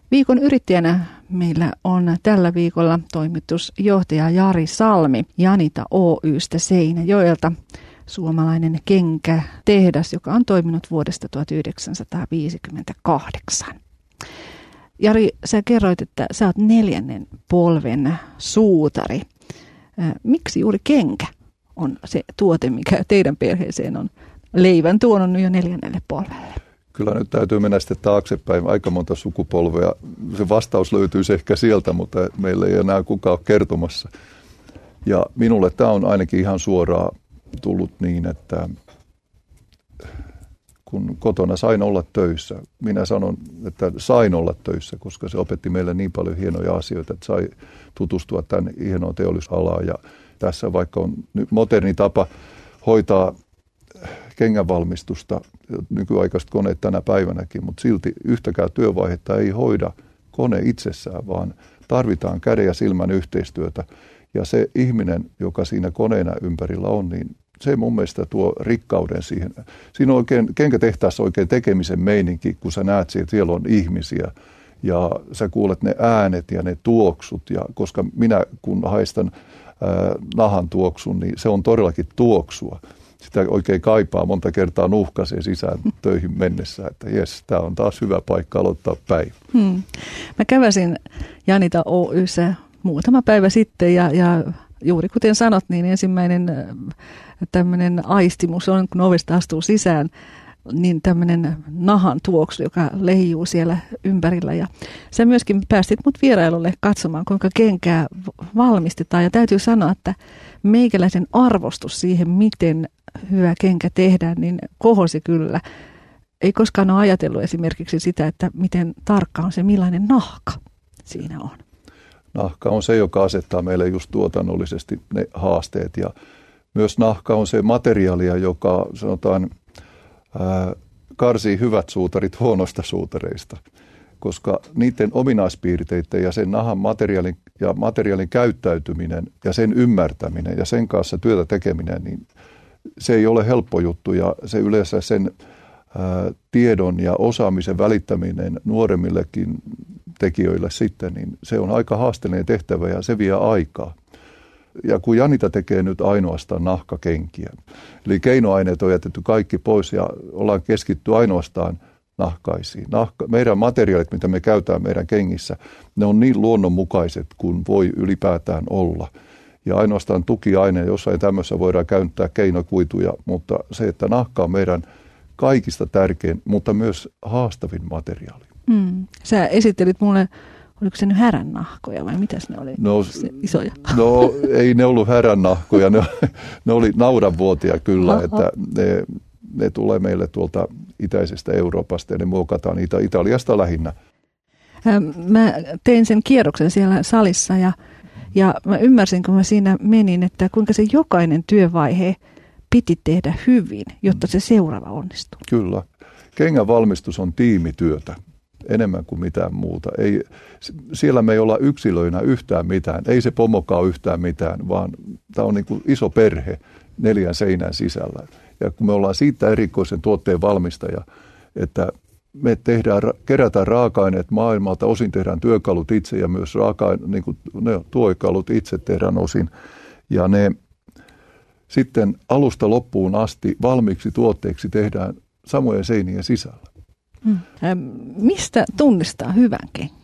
Viikon yrittäjänä meillä on tällä viikolla toimitusjohtaja Jari Salmi Janita Oy:stä Seinäjoelta, suomalainen kenkätehdas, joka on toiminut vuodesta 1958. Jari, sä kerroit, että sä oot 4. polven suutari. Miksi juuri kenkä on se tuote, mikä teidän perheeseen on leivän tuonut jo 4. polvelle? Kyllä nyt täytyy mennä sitten taaksepäin aika monta sukupolvea. Se vastaus löytyisi ehkä sieltä, mutta meillä ei enää kukaan ole kertomassa. Ja minulle tämä on ainakin ihan suoraan tullut niin, että kun kotona sain olla töissä, minä sanon, että sain olla töissä, koska se opetti meille niin paljon hienoja asioita, että sai tutustua tämän hienoon teollisuusalaan. Ja tässä vaikka on nyt moderni tapa hoitaa kengänvalmistusta, nykyaikaiset koneet tänä päivänäkin, mutta silti yhtäkään työvaihetta ei hoida kone itsessään, vaan tarvitaan käden ja silmän yhteistyötä. Ja se ihminen, joka siinä koneena ympärillä on, niin se mun mielestä tuo rikkauden siihen. Siinä on oikein, kenkätehtaassa oikein tekemisen meininki, kun sä näet, että siellä on ihmisiä ja sä kuulet ne äänet ja ne tuoksut. Ja koska minä kun haistan nahan tuoksun, niin se on todellakin tuoksua. Sitä oikein kaipaa, monta kertaa nuhkaisee sisään töihin mennessä, että jes, tämä on taas hyvä paikka aloittaa päivä. Mä käväsin Janita Oy:ssä muutama päivä sitten ja juuri kuten sanot, niin ensimmäinen tämmöinen aistimus on, kun ovesta astuu sisään, niin tämmöinen nahan tuoksu, joka leijuu siellä ympärillä. Ja sä myöskin päästit mut vierailulle katsomaan, kuinka kenkää valmistetaan. Ja täytyy sanoa, että meikäläisen arvostus siihen, miten hyvä kenkä tehdään, niin kohosi kyllä. Ei koskaan ole ajatellut esimerkiksi sitä, että miten tarkka on se, millainen nahka siinä on. Nahka on se, joka asettaa meille just tuotannollisesti ne haasteet. Ja myös nahka on se materiaalia, joka sanotaan karsii hyvät suutarit huonoista suutareista, koska niiden ominaispiirteiden ja sen nahan materiaalin käyttäytyminen ja sen ymmärtäminen ja sen kanssa työtä tekeminen, niin se ei ole helppo juttu ja se yleensä sen tiedon ja osaamisen välittäminen nuoremmillekin tekijöille sitten, niin se on aika haasteellinen tehtävä ja se vie aikaa. Ja kun Janita tekee nyt ainoastaan nahkakenkiä, eli keinoaineet on jätetty kaikki pois ja ollaan keskitty ainoastaan nahkaisiin. Meidän materiaalit, mitä me käytetään meidän kengissä, ne on niin luonnonmukaiset kuin voi ylipäätään olla. Ja ainoastaan tukiaine, jossain tämmöisessä voidaan käyttää keinokuituja, mutta se, että nahka on meidän kaikista tärkein, mutta myös haastavin materiaali. Sä esittelit mulle, oliko se nyt härännahkoja vai mitäs ne oli? Isoja? No ei ne ollut härännahkoja, ne oli naudanvuotia kyllä, että ne tulee meille tuolta itäisestä Euroopasta ja ne muokataan Italiasta lähinnä. Mä tein sen kierroksen siellä salissa ja mä ymmärsin, kun mä siinä menin, että kuinka se jokainen työvaihe piti tehdä hyvin, jotta se seuraava onnistuu. Kyllä. Kengän valmistus on tiimityötä enemmän kuin mitään muuta. Siellä me ei olla yksilöinä yhtään mitään. Ei se pomokaan yhtään mitään, vaan tämä on niin kuin iso perhe 4 seinän sisällä. Ja kun me ollaan siitä erikoisen tuotteen valmistaja, että me kerätään raaka-aineet maailmalta, osin tehdään työkalut itse ja myös niin kuin työkalut itse tehdään osin. Ja ne sitten alusta loppuun asti valmiiksi tuotteeksi tehdään samojen seinien sisällä. Mistä tunnistaa hyvän kengän?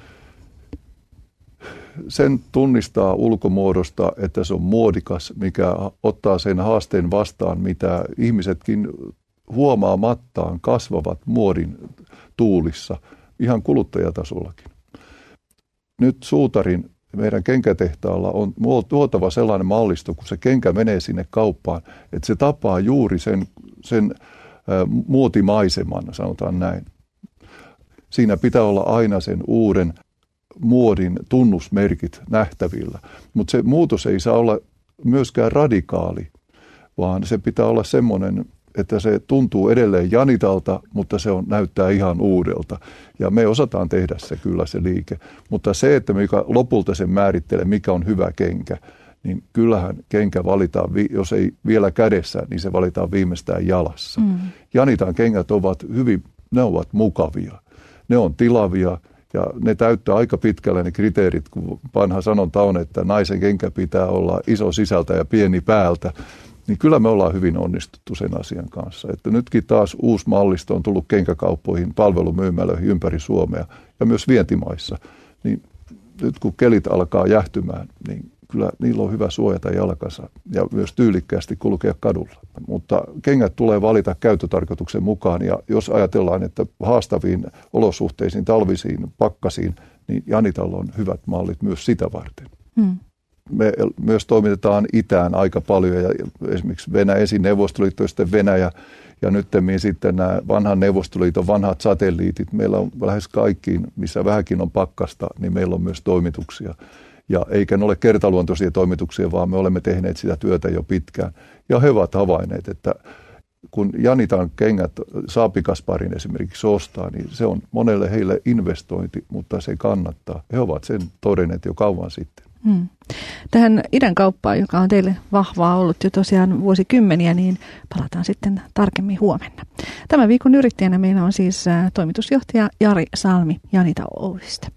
Sen tunnistaa ulkomuodosta, että se on muodikas, mikä ottaa sen haasteen vastaan, mitä ihmisetkin huomaamattaan kasvavat muodin tuulissa ihan kuluttajatasollakin. Nyt suutarin meidän kenkätehtaalla on tuotava sellainen mallisto, kun se kenkä menee sinne kauppaan, että se tapaa juuri sen muotimaiseman, sanotaan näin. Siinä pitää olla aina sen uuden muodin tunnusmerkit nähtävillä, mutta se muutos ei saa olla myöskään radikaali, vaan se pitää olla semmoinen, että se tuntuu edelleen Janitalta, mutta se näyttää ihan uudelta. Ja me osataan tehdä se kyllä se liike, mutta se, että mikä lopulta sen määrittelee, mikä on hyvä kenkä, niin kyllähän kenkä valitaan, jos ei vielä kädessä, niin se valitaan viimeistään jalassa. Janitan kengät ovat ne ovat mukavia. Ne on tilavia Ja ne täyttää aika pitkälle ne kriteerit, kun vanha sanonta on, että naisen kenkä pitää olla iso sisältä ja pieni päältä. Niin kyllä me ollaan hyvin onnistuttu sen asian kanssa. Että nytkin taas uusi mallisto on tullut kenkäkauppoihin, palvelumyymälöihin ympäri Suomea ja myös vientimaissa. Niin nyt kun kelit alkaa jähtymään, niin kyllä niillä on hyvä suojata jalkansa ja myös tyylikkäästi kulkea kadulla. Mutta kengät tulee valita käyttötarkoituksen mukaan ja jos ajatellaan, että haastaviin olosuhteisiin, talvisiin, pakkasiin, niin Janitalla on hyvät mallit myös sitä varten. Me myös toimitetaan itään aika paljon ja esimerkiksi ensin Neuvostoliitto ja sitten Venäjä ja nyttemmin sitten nämä vanhan Neuvostoliiton vanhat satelliitit. Meillä on lähes kaikkiin, missä vähänkin on pakkasta, niin meillä on myös toimituksia. Ja eikä ne ole kertaluontoisia toimituksia, vaan me olemme tehneet sitä työtä jo pitkään. Ja he ovat havainneet, että kun Janitan kengät Saapi-Kasparin esimerkiksi ostaa, niin se on monelle heille investointi, mutta se kannattaa. He ovat sen todenneet jo kauan sitten. Tähän idän kauppaan, joka on teille vahvaa ollut jo tosiaan vuosikymmeniä, niin palataan sitten tarkemmin huomenna. Tämän viikon yrittäjänä meillä on siis toimitusjohtaja Jari Salmi Janita Oystä.